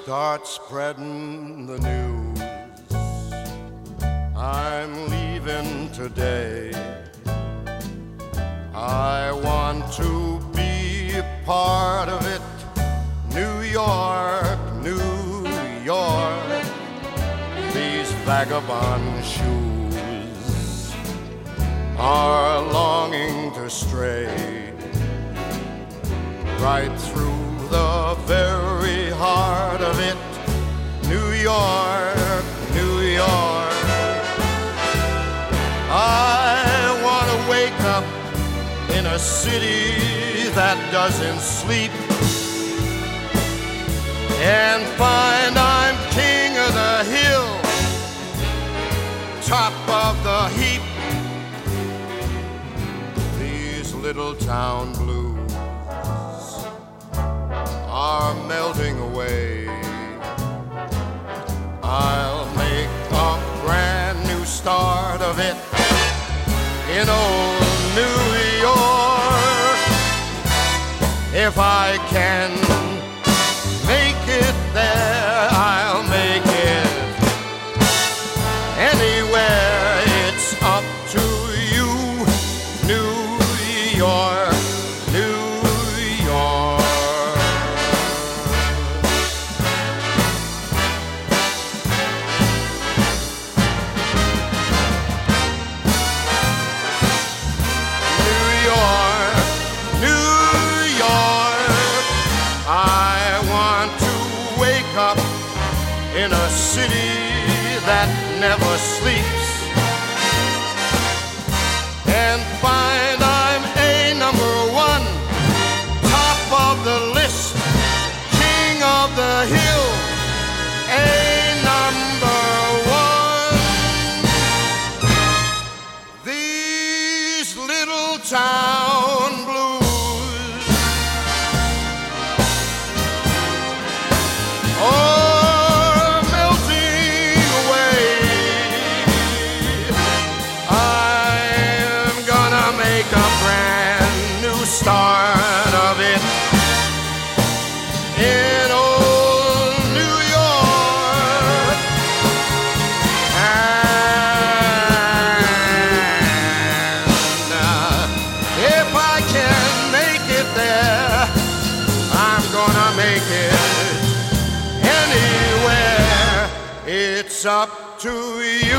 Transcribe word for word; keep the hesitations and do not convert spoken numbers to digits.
start spreading the news. I'm leaving today. I want to be a part of it. New York, New York, these vagabond shoes are longing to stray right through the very heart of it. New York, New York, I want to wake up in a city that doesn't sleep and find I'm king of the hill, top of the heap. These little town blues are melting away. I'll make a brand new start of it in old New York. If I can make it there, I'll make it anywhere. It's up to you, New York, New York. New York, New York, I want to wake up in a city that never sleeps and find I'm a number one, top of the list, king of the hill, a number one. These little town blues are melting away. I'm gonna make a brand new start of it in old New York. And uh, if I can make it there, I'm gonna make it anywhere. It's up to you,